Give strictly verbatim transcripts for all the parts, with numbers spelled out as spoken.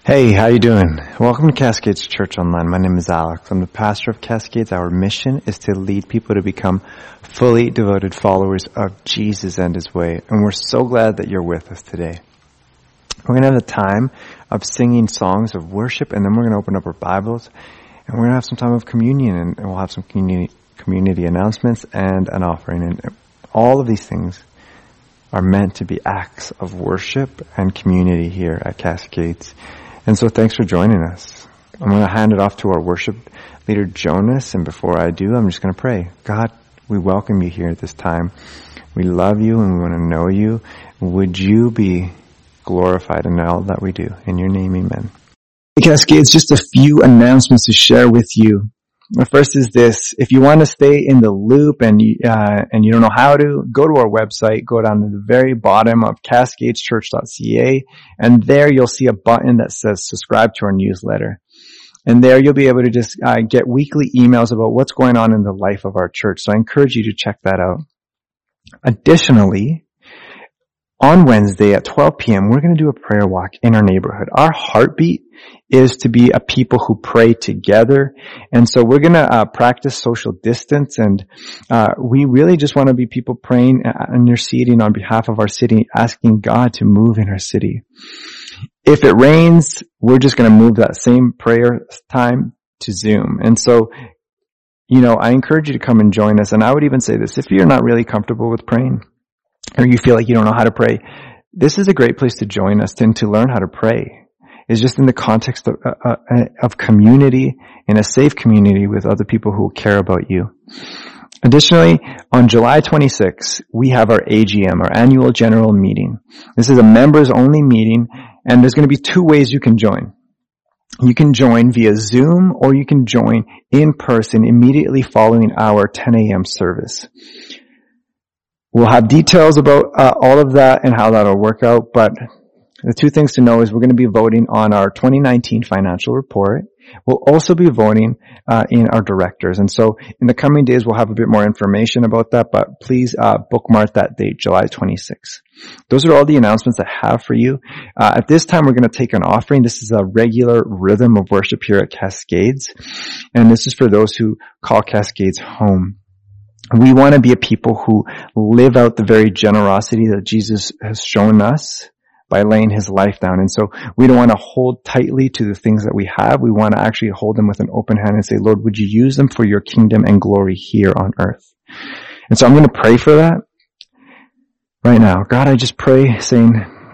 Hey, how you doing? Welcome to Cascades Church Online. My name is Alex. I'm the pastor of Cascades. Our mission is to lead people to become fully devoted followers of Jesus and His way. And we're so glad that you're with us today. We're going to have a time of singing songs of worship, and then we're going to open up our Bibles, and we're going to have some time of communion, and we'll have some community, community announcements and an offering. And all of these things are meant to be acts of worship and community here at Cascades. And so thanks for joining us. I'm going to hand it off to our worship leader, Jonas. And before I do, I'm just going to pray. God, we welcome you here at this time. We love you and we want to know you. Would you be glorified in all that we do? In your name, amen. Hey, Cascades, just a few announcements to share with you. The first is this: if you want to stay in the loop and you, uh, and you don't know how to, go to our website, go down to the very bottom of cascades church dot c a, and there you'll see a button that says subscribe to our newsletter. And there you'll be able to just uh, get weekly emails about what's going on in the life of our church. So I encourage you to check that out. Additionally, on Wednesday at twelve p.m., we're going to do a prayer walk in our neighborhood. Our heartbeat is to be a people who pray together. And so we're going to uh, practice social distance. And uh, we really just want to be people praying and interceding on behalf of our city, asking God to move in our city. If it rains, we're just going to move that same prayer time to Zoom. And so, you know, I encourage you to come and join us. And I would even say this: if you're not really comfortable with praying, or you feel like you don't know how to pray, this is a great place to join us and to learn how to pray. It's just in the context of, uh, of community, in a safe community with other people who care about you. Additionally, on July twenty-sixth, we have our A G M, our annual general meeting. This is a members-only meeting, and there's going to be two ways you can join. You can join via Zoom, or you can join in person immediately following our ten a.m. service. We'll have details about uh, all of that and how that'll work out, but the two things to know is we're going to be voting on our twenty nineteen financial report. We'll also be voting uh, in our directors. And so in the coming days, we'll have a bit more information about that, but please uh, bookmark that date, July twenty-sixth. Those are all the announcements I have for you. Uh, at this time, we're going to take an offering. This is a regular rhythm of worship here at Cascades, and this is for those who call Cascades home. We want to be a people who live out the very generosity that Jesus has shown us by laying His life down. And so we don't want to hold tightly to the things that we have. We want to actually hold them with an open hand and say, Lord, would you use them for your kingdom and glory here on earth? And so I'm going to pray for that right now. God, I just pray saying,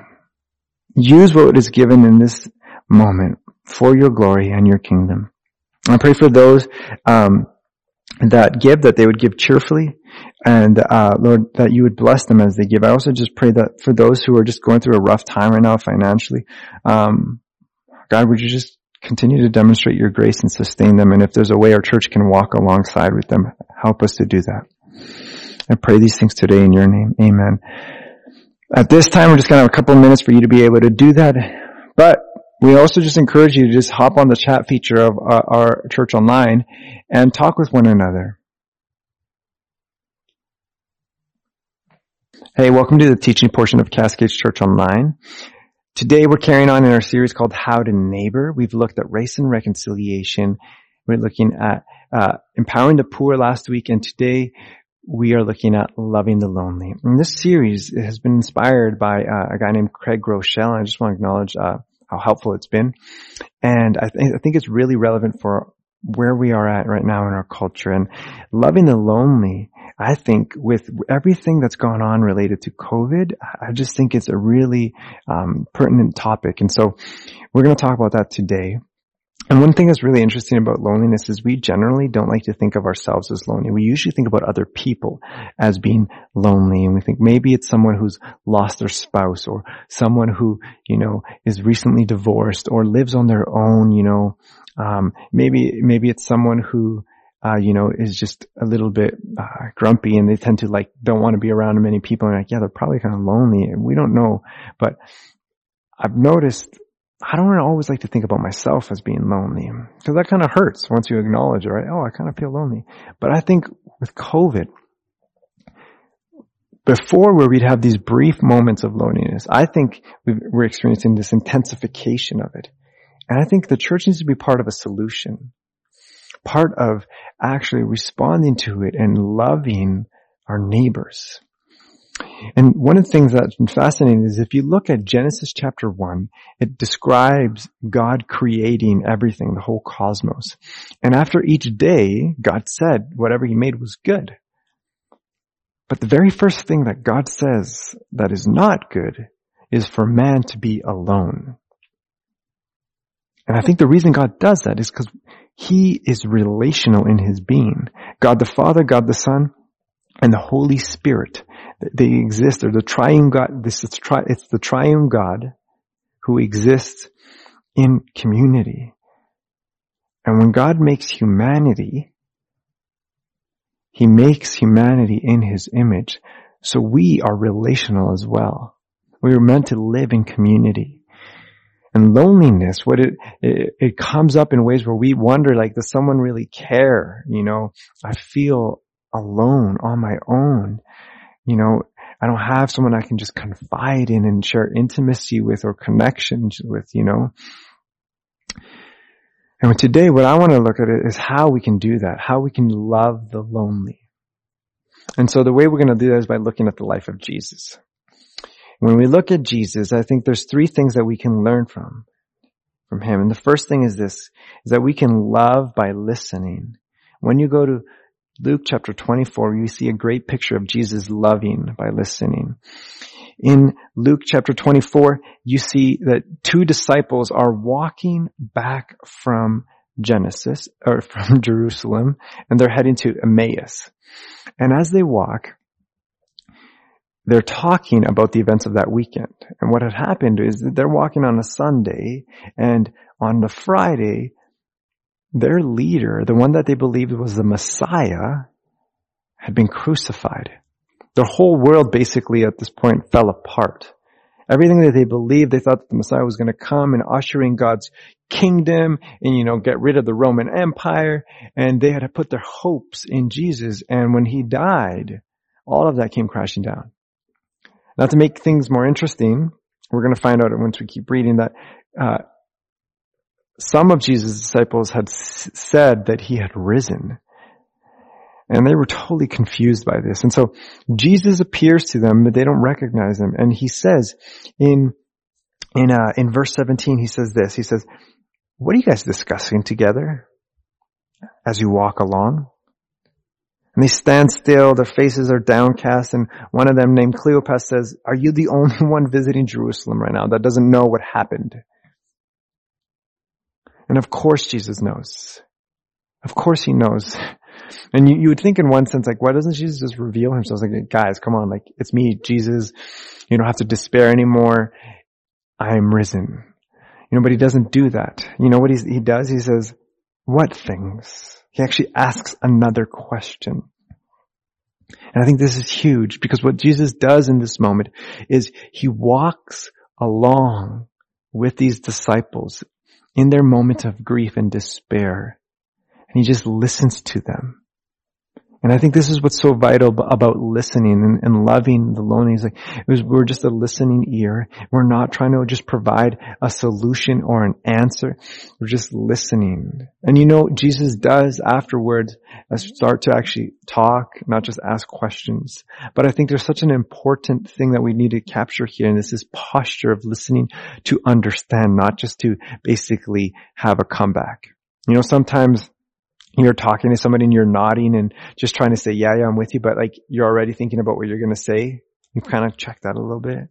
use what is given in this moment for your glory and your kingdom. I pray for those, um, that give, that they would give cheerfully, and uh Lord, that you would bless them as they give. I also just pray that for those who are just going through a rough time right now financially, um God, would you just continue to demonstrate your grace and sustain them, and if there's a way our church can walk alongside with them, help us to do that. I pray these things today in your name. Amen. At this time, we're just going to have a couple of minutes for you to be able to do that, but we also just encourage you to just hop on the chat feature of uh, our church online and talk with one another. Hey, welcome to the teaching portion of Cascades Church Online. Today we're carrying on in our series called How to Neighbor. We've looked at race and reconciliation. We're looking at uh, empowering the poor last week, and today we are looking at loving the lonely. And this series has been inspired by uh, a guy named Craig Groeschel, and I just want to acknowledge uh, how helpful it's been. And I, th- I think it's really relevant for where we are at right now in our culture. And loving the lonely, I think with everything that's gone on related to COVID, I just think it's a really um, pertinent topic. And so we're going to talk about that today. And one thing that's really interesting about loneliness is we generally don't like to think of ourselves as lonely. We usually think about other people as being lonely, and we think maybe it's someone who's lost their spouse, or someone who, you know, is recently divorced or lives on their own, you know. Um, maybe, maybe it's someone who, uh, you know, is just a little bit uh, grumpy, and they tend to like, don't want to be around many people, and like, yeah, they're probably kind of lonely, and we don't know. But I've noticed I don't always like to think about myself as being lonely, because that kind of hurts once you acknowledge it, right? Oh, I kind of feel lonely. But I think with COVID, before where we'd have these brief moments of loneliness, I think we're experiencing this intensification of it. And I think the church needs to be part of a solution, part of actually responding to it and loving our neighbors. And one of the things that's been fascinating is if you look at Genesis chapter one, it describes God creating everything, the whole cosmos. And after each day, God said whatever he made was good. But the very first thing that God says that is not good is for man to be alone. And I think the reason God does that is because he is relational in his being. God the Father, God the Son, and the Holy Spirit. They exist. They're the triune God. This is tri- it's the triune God who exists in community. And when God makes humanity, he makes humanity in his image. So we are relational as well. We are meant to live in community. And loneliness, what it, it, it comes up in ways where we wonder, like, does someone really care? You know, I feel alone on my own. You know, I don't have someone I can just confide in and share intimacy with or connections with, you know. And today, what I want to look at it is how we can do that, how we can love the lonely. And so the way we're going to do that is by looking at the life of Jesus. When we look at Jesus, I think there's three things that we can learn from, from him. And the first thing is this, is that we can love by listening. When you go to Luke chapter twenty-four, you see a great picture of Jesus loving by listening. In Luke chapter twenty-four, you see that two disciples are walking back from Genesis, or from Jerusalem, and they're heading to Emmaus. And as they walk, they're talking about the events of that weekend. And what had happened is that they're walking on a Sunday, and on the Friday, their leader, the one that they believed was the Messiah, had been crucified. Their whole world basically at this point fell apart. Everything that they believed, they thought that the Messiah was going to come and usher in God's kingdom and, you know, get rid of the Roman Empire. And they had to put their hopes in Jesus. And when he died, all of that came crashing down. Now, to make things more interesting, we're going to find out once we keep reading that uh some of Jesus' disciples had s- said that he had risen. And they were totally confused by this. And so Jesus appears to them, but they don't recognize him. And he says in in uh in verse seventeen, he says this. He says, "What are you guys discussing together as you walk along?" And they stand still, their faces are downcast, and one of them, named Cleopas, says, "Are you the only one visiting Jerusalem right now that doesn't know what happened?" And of course Jesus knows. Of course he knows. And you, you would think in one sense, like, why doesn't Jesus just reveal himself? Like, guys, come on, like, it's me, Jesus. You don't have to despair anymore. I am risen. You know, but he doesn't do that. You know what he's, he does? He says, what things? He actually asks another question. And I think this is huge, because what Jesus does in this moment is he walks along with these disciples in their moment of grief and despair. And he just listens to them. And I think this is what's so vital about listening and, and loving the lonely. It's like, it was, we're just a listening ear. We're not trying to just provide a solution or an answer. We're just listening. And you know, Jesus does afterwards start to actually talk, not just ask questions. But I think there's such an important thing that we need to capture here. And this is posture of listening to understand, not just to basically have a comeback. You know, sometimes you're talking to somebody and you're nodding and just trying to say, yeah, yeah, I'm with you. But like, you're already thinking about what you're going to say. You kind of check that a little bit.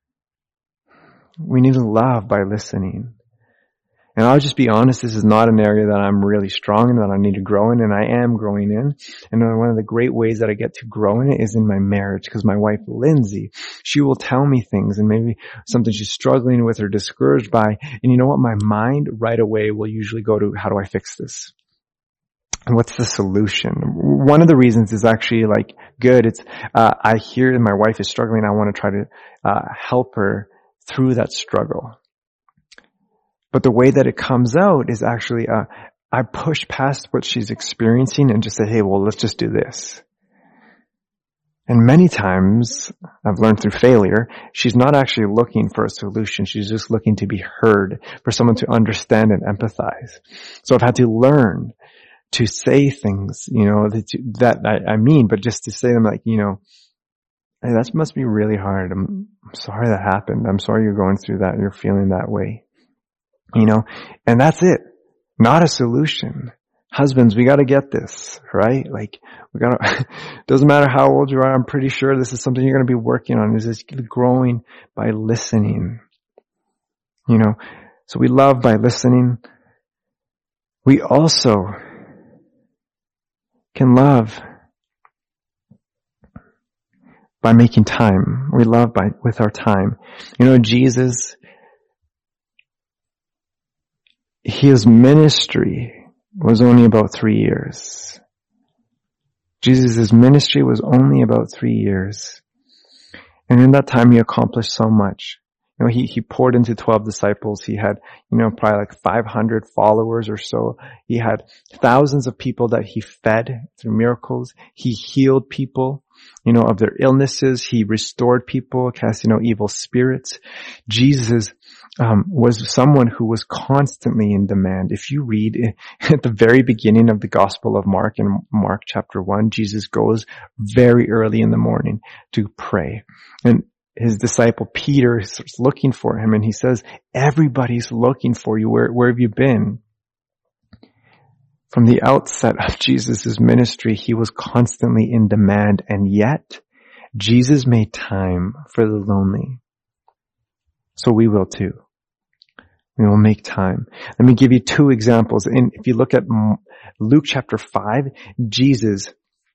We need to love by listening. And I'll just be honest, this is not an area that I'm really strong in, that I need to grow in, and I am growing in. And one of the great ways that I get to grow in it is in my marriage, because my wife, Lindsay, she will tell me things and maybe something she's struggling with or discouraged by. And you know what? My mind right away will usually go to, how do I fix this? And what's the solution? One of the reasons is actually like good. It's, uh, I hear that my wife is struggling. I want to try to, uh, help her through that struggle. But the way that it comes out is actually, uh, I push past what she's experiencing and just say, hey, well, let's just do this. And many times, I've learned through failure, she's not actually looking for a solution. She's just looking to be heard, for someone to understand and empathize. So I've had to learn to say things, you know, that, that I, I mean, but just to say them like, you know, hey, that must be really hard. I'm, I'm sorry that happened. I'm sorry you're going through that and you're feeling that way. You know, and that's it. Not a solution. Husbands, we gotta get this, right? Like, we gotta, doesn't matter how old you are, I'm pretty sure this is something you're gonna be working on, is this growing by listening. You know, so we love by listening. We also can love by making time. We love by, with our time. You know, Jesus, his ministry was only about three years. Jesus' ministry was only about three years. And in that time, he accomplished so much. You know, he, he poured into twelve disciples. He had, you know, probably like five hundred followers or so. He had thousands of people that he fed through miracles. He healed people, you know, of their illnesses. He restored people, casting out evil spirits. Jesus Um, was someone who was constantly in demand. If you read at the very beginning of the Gospel of Mark, in Mark chapter one, Jesus goes very early in the morning to pray. And his disciple Peter starts looking for him, and he says, everybody's looking for you. Where, where have you been? From the outset of Jesus' ministry, he was constantly in demand, and yet Jesus made time for the lonely. So we will too. We will make time. Let me give you two examples. And if you look at Luke chapter five, Jesus,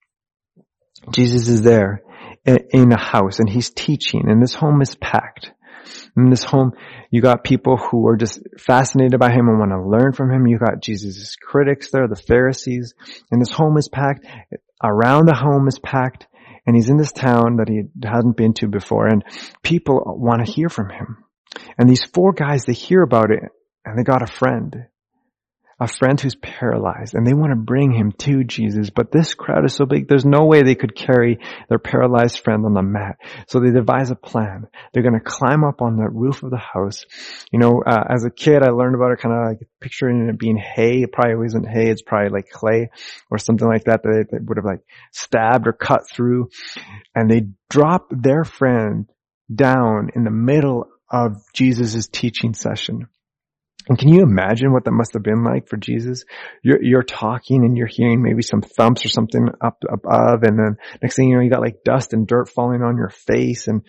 Jesus is there in a house and he's teaching, and this home is packed. In this home, you got people who are just fascinated by him and want to learn from him. You got Jesus' critics there, the Pharisees, and this home is packed. Around the home is packed, and he's in this town that he hadn't been to before, and people want to hear from him. And these four guys, they hear about it, and they got a friend. A friend who's paralyzed, and they want to bring him to Jesus. But this crowd is so big, there's no way they could carry their paralyzed friend on the mat. So they devise a plan. They're going to climb up on the roof of the house. You know, uh, as a kid, I learned about it kind of like picturing it being hay. It probably isn't hay. It's probably like clay or something like that that they, they would have like stabbed or cut through. And they drop their friend down in the middle of Jesus' teaching session. And can you imagine what that must have been like for Jesus? You're, you're talking and you're hearing maybe some thumps or something up above, and then next thing you know, you got like dust and dirt falling on your face. And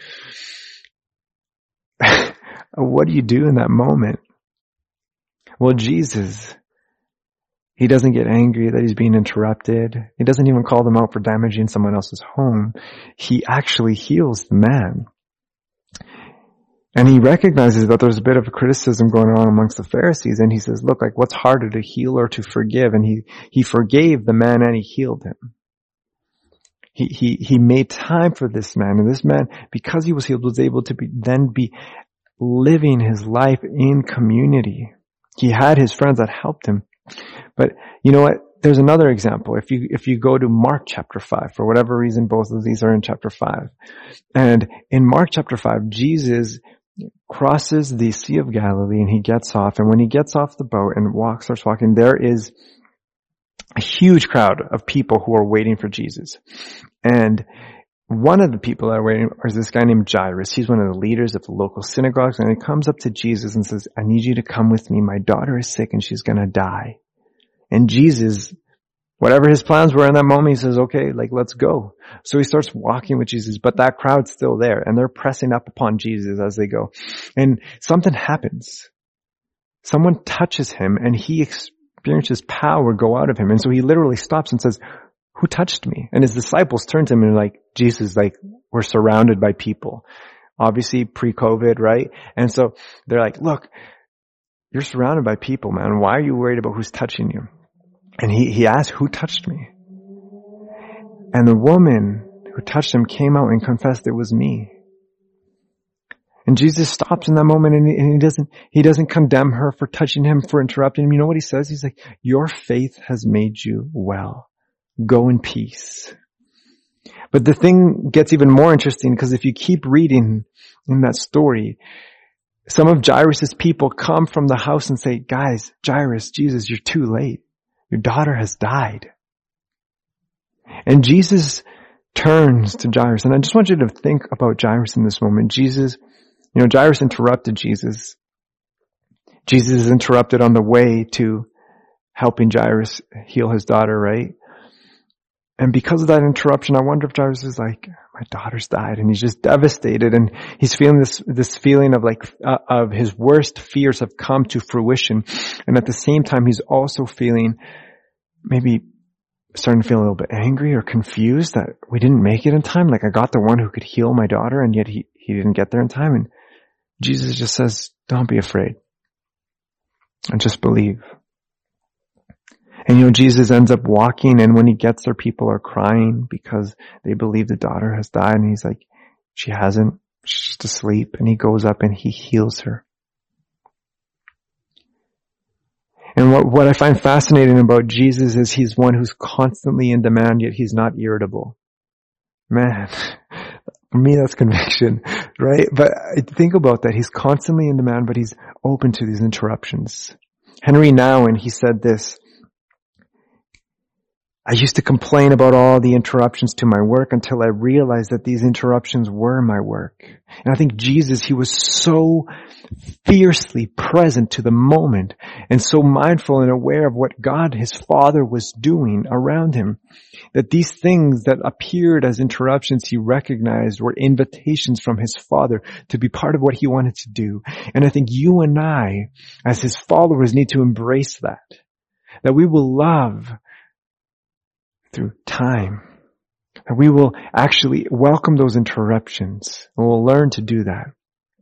what do you do in that moment? Well, Jesus, he doesn't get angry that he's being interrupted. He doesn't even call them out for damaging someone else's home. He actually heals the man. And he recognizes that there's a bit of a criticism going on amongst the Pharisees, and he says, look, like, what's harder, to heal or to forgive? And he, he forgave the man and he healed him. He, he, he made time for this man, and this man, because he was healed, was able to be, then be living his life in community. He had his friends that helped him. But you know what? There's another example. If you, if you go to Mark chapter five, for whatever reason, both of these are in chapter five. And in Mark chapter five, Jesus crosses the Sea of Galilee and he gets off. And when he gets off the boat and walks, starts walking, there is a huge crowd of people who are waiting for Jesus. And one of the people that are waiting is this guy named Jairus. He's one of the leaders of the local synagogues. And he comes up to Jesus and says, I need you to come with me. My daughter is sick and she's going to die. And Jesus, whatever his plans were in that moment, he says, okay, like, let's go. So he starts walking with Jesus, but that crowd's still there, and they're pressing up upon Jesus as they go. And something happens. Someone touches him, and he experiences power go out of him. And so he literally stops and says, who touched me? And his disciples turn to him and are like, Jesus, like, we're surrounded by people. Obviously pre-COVID, right? And so they're like, look, you're surrounded by people, man. Why are you worried about who's touching you? And he, he asked, who touched me? And the woman who touched him came out and confessed it was me. And Jesus stops in that moment, and he, and he doesn't, he doesn't condemn her for touching him, for interrupting him. You know what he says? He's like, your faith has made you well. Go in peace. But the thing gets even more interesting because if you keep reading in that story, some of Jairus' people come from the house and say, guys, Jairus, Jesus, you're too late. Your daughter has died. And Jesus turns to Jairus. And I just want you to think about Jairus in this moment. Jesus, you know, Jairus interrupted Jesus. Jesus is interrupted on the way to helping Jairus heal his daughter, right? And because of that interruption, I wonder if Jairus is like, my daughter's died, and he's just devastated, and he's feeling this, this feeling of like, uh, of his worst fears have come to fruition. And at the same time, he's also feeling maybe starting to feel a little bit angry or confused that we didn't make it in time. Like, I got the one who could heal my daughter, and yet he, he didn't get there in time. And Jesus just says, don't be afraid, and just believe. And you know, Jesus ends up walking, and when he gets there, people are crying because they believe the daughter has died. And he's like, she hasn't, she's just asleep. And he goes up and he heals her. And what, what I find fascinating about Jesus is he's one who's constantly in demand, yet he's not irritable. Man, for me that's conviction, right? But think about that. He's constantly in demand, but he's open to these interruptions. Henry Nouwen, he said this, I used to complain about all the interruptions to my work until I realized that these interruptions were my work. And I think Jesus, he was so fiercely present to the moment and so mindful and aware of what God, his Father, was doing around him, that these things that appeared as interruptions he recognized were invitations from his Father to be part of what he wanted to do. And I think you and I, as his followers, need to embrace that, that we will love through time. And we will actually welcome those interruptions. And we'll learn to do that.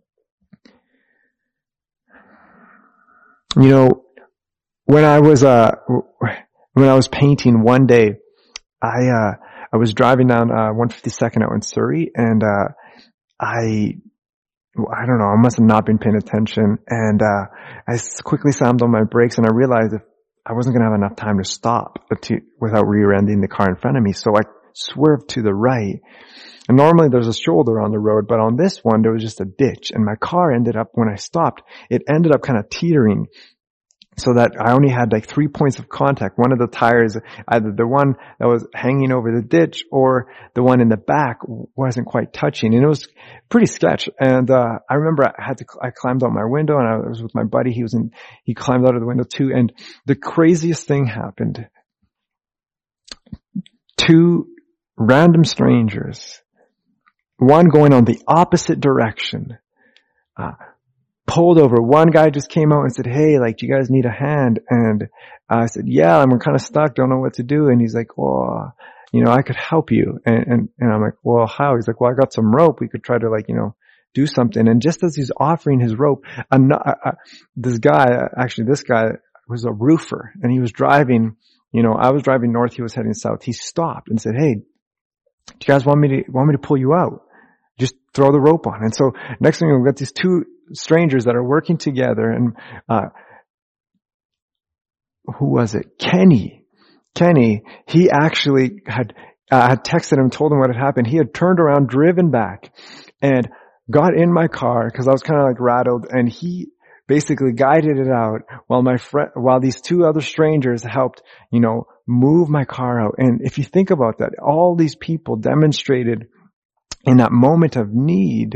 You know, when I was, uh, when I was painting one day, I, uh, I was driving down, uh, one fifty-second out in Surrey, and, uh, I, I don't know, I must have not been paying attention, and, uh, I quickly slammed on my brakes, and I realized if I wasn't going to have enough time to stop to, without rear-ending the car in front of me. So I swerved to the right. And normally there's a shoulder on the road, but on this one there was just a ditch. And my car ended up, when I stopped, it ended up kind of teetering so that I only had like three points of contact. One of the tires, either the one that was hanging over the ditch or the one in the back, wasn't quite touching. And it was pretty sketch. And, uh, I remember I had to, I climbed out my window, and I was with my buddy. He was in, he climbed out of the window too. And the craziest thing happened. Two random strangers, one going on the opposite direction, uh, pulled over. One guy just came out and said, hey, like, do you guys need a hand? And I said, yeah, I'm kind of stuck, don't know what to do. And he's like, well, you know, I could help you. And, and, and I'm like, well, how? He's like, well, I got some rope. We could try to, like, you know, do something. And just as he's offering his rope, I'm not, I, I, this guy, actually this guy was a roofer, and he was driving, you know, I was driving north, he was heading south. He stopped and said, hey, do you guys want me to, want me to pull you out? Just throw the rope on. And so next thing we've got these two strangers that are working together, and uh who was it? Kenny. Kenny, he actually had uh, had texted him, told him what had happened. He had turned around, driven back, and got in my car because I was kind of like rattled, and he basically guided it out while my friend, while these two other strangers helped, you know, move my car out. And if you think about that, all these people demonstrated in that moment of need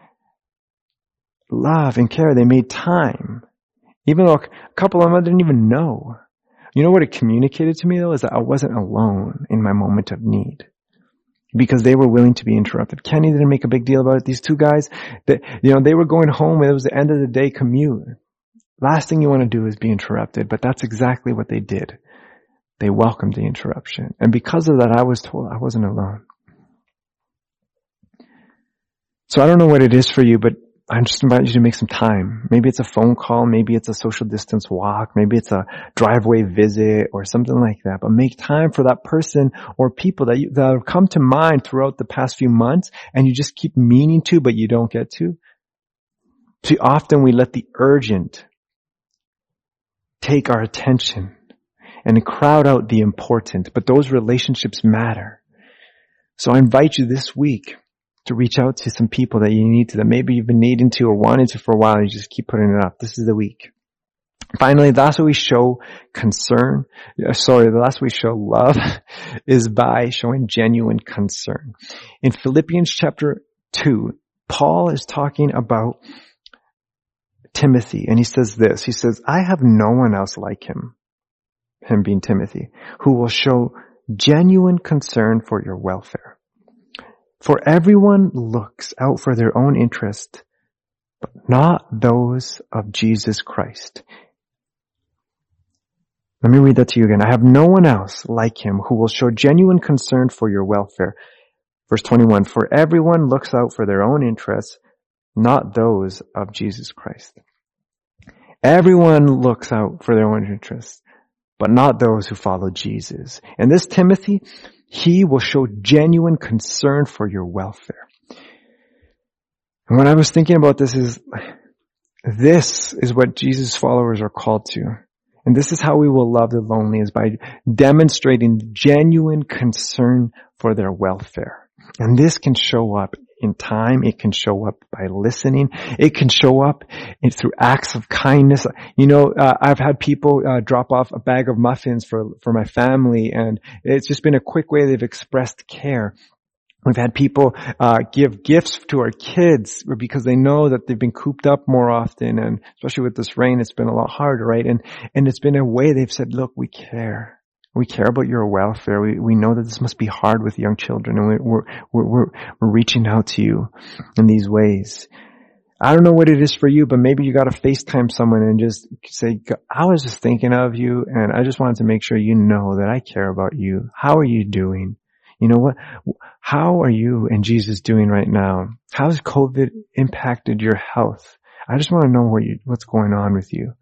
love and care. They made time. Even though a couple of them I didn't even know. You know what it communicated to me though, is that I wasn't alone in my moment of need. Because they were willing to be interrupted. Kenny didn't make a big deal about it. These two guys, they, you know, they were going home. It was the end of the day commute. Last thing you want to do is be interrupted, but that's exactly what they did. They welcomed the interruption. And because of that, I was told I wasn't alone. So I don't know what it is for you, but I just invite you to make some time. Maybe it's a phone call. Maybe it's a social distance walk. Maybe it's a driveway visit or something like that. But make time for that person or people that, you, that have come to mind throughout the past few months, and you just keep meaning to, but you don't get to. Too often we let the urgent take our attention and crowd out the important. But those relationships matter. So I invite you this week to reach out to some people that you need to, that maybe you've been needing to or wanting to for a while, and you just keep putting it up. This is the week. Finally, the last way we show concern, uh, sorry, the last way we show love is by showing genuine concern. In Philippians chapter two, Paul is talking about Timothy, and he says this. He says, I have no one else like him, him being Timothy, who will show genuine concern for your welfare. For everyone looks out for their own interest, but not those of Jesus Christ. Let me read that to you again. I have no one else like him who will show genuine concern for your welfare. Verse twenty-one, for everyone looks out for their own interests, not those of Jesus Christ. Everyone looks out for their own interests, but not those who follow Jesus. And this Timothy, he will show genuine concern for your welfare. And when I was thinking about this is, this is what Jesus' followers are called to. And this is how we will love the lonely, is by demonstrating genuine concern for their welfare. And this can show up in time. It can show up by listening. It can show up in, through acts of kindness. You know, uh, I've had people uh, drop off a bag of muffins for for my family, and it's just been a quick way they've expressed care. We've had people uh give gifts to our kids because they know that they've been cooped up more often, and especially with this rain, it's been a lot harder, right? And and it's been a way they've said, look, we care. We care about your welfare. We we know that this must be hard with young children, and we're we're we're we're reaching out to you in these ways. I don't know what it is for you, but maybe you got to FaceTime someone and just say, I was just thinking of you, and I just wanted to make sure you know that I care about you. How are you doing? You know what? How are you and Jesus doing right now? How has COVID impacted your health? I just want to know what you, what's going on with you.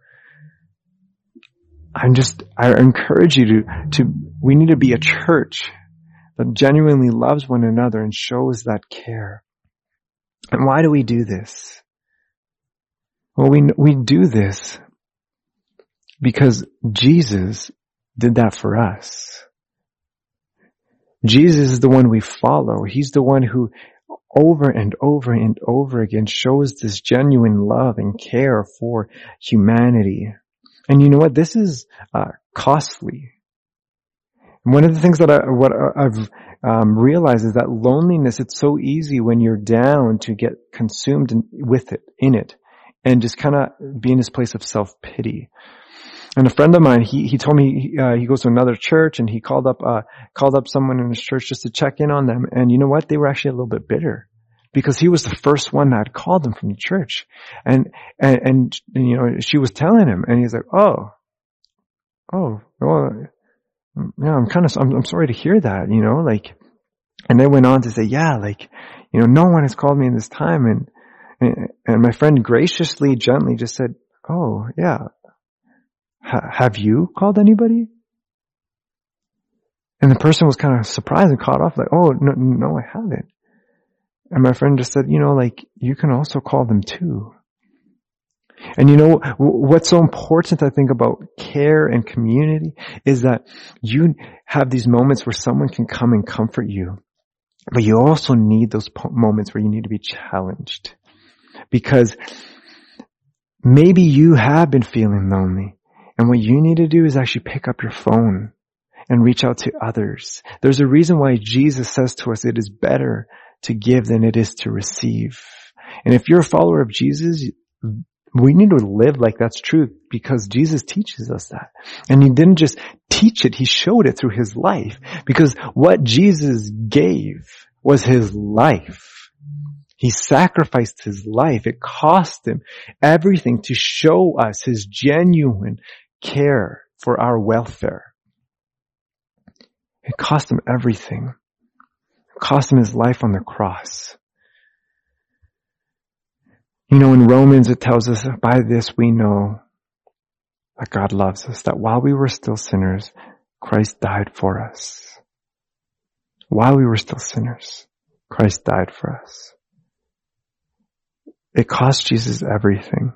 I'm just, I encourage you to, to, we need to be a church that genuinely loves one another and shows that care. And why do we do this? Well, we, we do this because Jesus did that for us. Jesus is the one we follow. He's the one who over and over and over again shows this genuine love and care for humanity. And you know what? This is uh, costly. And one of the things that I, what I've um, realized is that loneliness, it's so easy when you're down to get consumed in, with it, in it, and just kind of be in this place of self-pity. And a friend of mine, he, he told me, uh, he goes to another church, and he called up, uh, called up someone in his church just to check in on them. And you know what? They were actually a little bit bitter because he was the first one that had called them from the church. And, and, and, you know, she was telling him, and he's like, oh, oh, well, yeah, I'm kind of, I'm, I'm sorry to hear that, you know, like, and they went on to say, yeah, like, you know, no one has called me in this time. And, and, and my friend graciously, gently just said, oh, yeah. Have you called anybody? And the person was kind of surprised and caught off, like, oh, no, no, I haven't. And my friend just said, you know, like, you can also call them too. And you know, what's so important, I think, about care and community is that you have these moments where someone can come and comfort you. But you also need those moments where you need to be challenged. Because maybe you have been feeling lonely. And what you need to do is actually pick up your phone and reach out to others. There's a reason why Jesus says to us it is better to give than it is to receive. And if you're a follower of Jesus, we need to live like that's true because Jesus teaches us that. And he didn't just teach it, he showed it through his life. Because what Jesus gave was his life. He sacrificed his life. It cost him everything to show us his genuine care for our welfare. It cost him everything. It cost him his life on the cross. You know, in Romans it tells us, by this we know that God loves us, that while we were still sinners, Christ died for us. While we were still sinners, Christ died for us. It cost Jesus everything.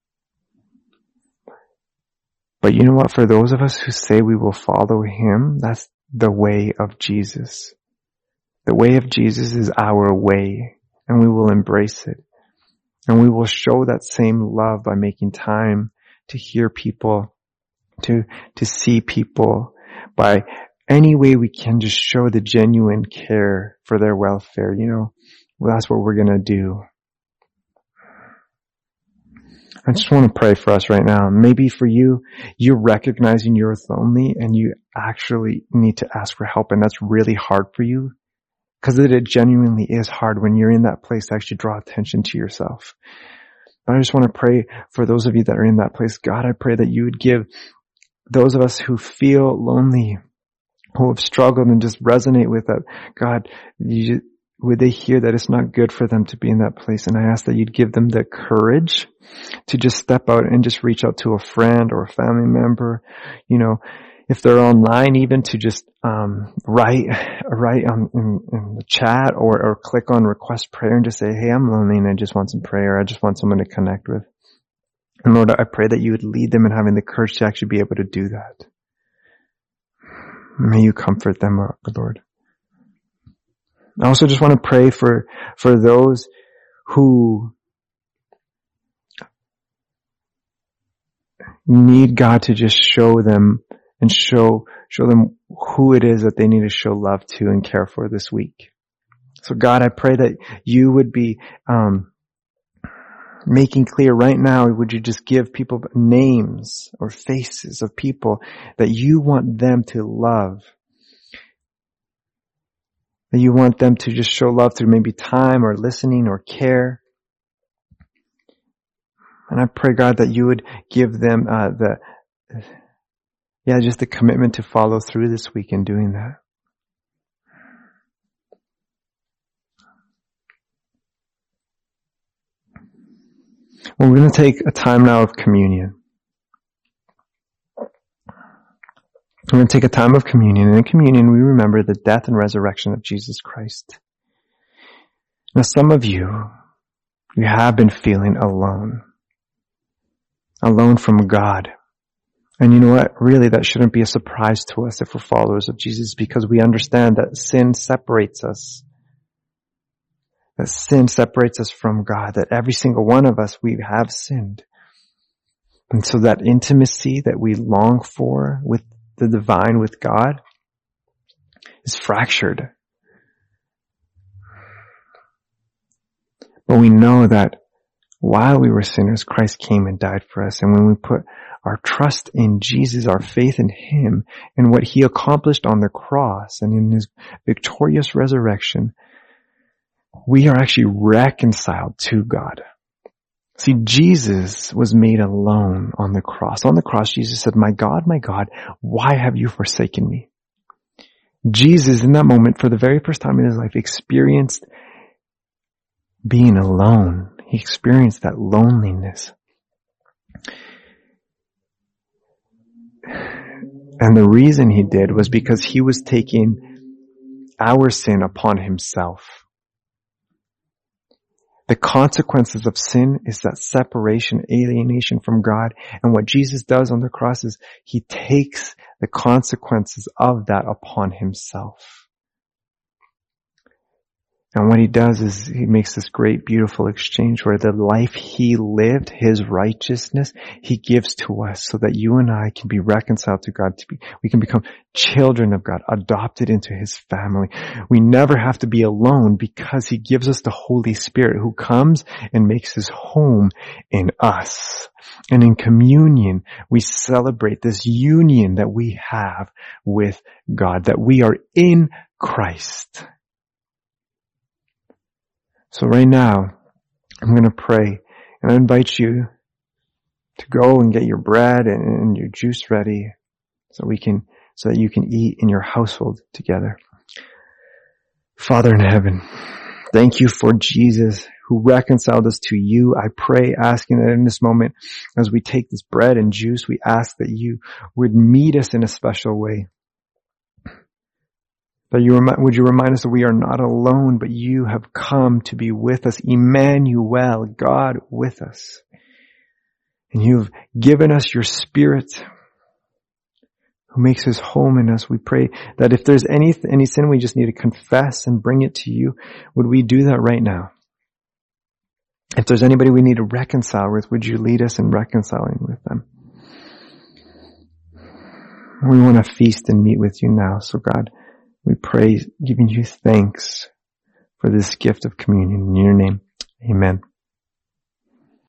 But you know what? For those of us who say we will follow him, that's the way of Jesus. The way of Jesus is our way, and we will embrace it. And we will show that same love by making time to hear people, to, to see people, by any way we can just show the genuine care for their welfare. You know, well, that's what we're going to do. I just want to pray for us right now. Maybe for you, you're recognizing you're lonely and you actually need to ask for help, and that's really hard for you. Because it genuinely is hard when you're in that place to actually draw attention to yourself. But I just want to pray for those of you that are in that place. God, I pray that you would give those of us who feel lonely, who have struggled and just resonate with that, God, you, would they hear that it's not good for them to be in that place? And I ask that you'd give them the courage to just step out and just reach out to a friend or a family member, you know, if they're online, even to just um write write on in, in the chat or or click on request prayer and just say, hey, I'm lonely and I just want some prayer. I just want someone to connect with. And Lord, I pray that you would lead them in having the courage to actually be able to do that. May you comfort them, Lord. I also just want to pray for for those who need God to just show them and show show them who it is that they need to show love to and care for this week. So God, I pray that you would be um making clear right now, would you just give people names or faces of people that you want them to love, that you want them to just show love through maybe time or listening or care. And I pray, God, that you would give them uh the Yeah, just the commitment to follow through this week in doing that. Well, we're going to take a time now of communion. We're going to take a time of communion. And in communion, we remember the death and resurrection of Jesus Christ. Now, some of you, you have been feeling alone. Alone from God. And you know what? Really, that shouldn't be a surprise to us if we're followers of Jesus, because we understand that sin separates us. That sin separates us from God. That every single one of us, we have sinned. And so that intimacy that we long for with the divine, with God, is fractured. But we know that while we were sinners, Christ came and died for us. And when we put our trust in Jesus, our faith in Him, and what He accomplished on the cross and in His victorious resurrection, we are actually reconciled to God. See, Jesus was made alone on the cross. On the cross, Jesus said, my God, my God, why have you forsaken me? Jesus, in that moment, for the very first time in His life, experienced being alone. He experienced that loneliness. And the reason He did was because He was taking our sin upon Himself. The consequences of sin is that separation, alienation from God. And what Jesus does on the cross is He takes the consequences of that upon Himself. And what He does is He makes this great, beautiful exchange where the life He lived, His righteousness, He gives to us so that you and I can be reconciled to God. To be, we can become children of God, adopted into His family. We never have to be alone because He gives us the Holy Spirit who comes and makes His home in us. And in communion, we celebrate this union that we have with God, that we are in Christ. So right now, I'm going to pray, and I invite you to go and get your bread and, and your juice ready so we can, so that you can eat in your household together. Father in heaven, thank you for Jesus who reconciled us to you. I pray, asking that in this moment, as we take this bread and juice, we ask that you would meet us in a special way. That you remi- would you remind us that we are not alone, but you have come to be with us. Emmanuel, God with us. And you've given us your Spirit who makes his home in us. We pray that if there's any, any sin we just need to confess and bring it to you, would we do that right now? If there's anybody we need to reconcile with, would you lead us in reconciling with them? We want to feast and meet with you now. So God, we pray, giving you thanks for this gift of communion. In your name, amen.